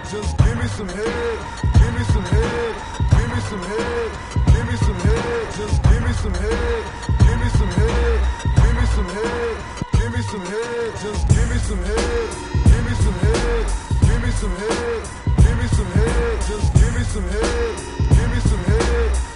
Just give me some head, give me some head, give me some head, give me some head. Just give me some head, give me some head, give me some head, give me some head. Just give me some head, give me some head, give me some head, give me some head. Just give me some head, give me some head.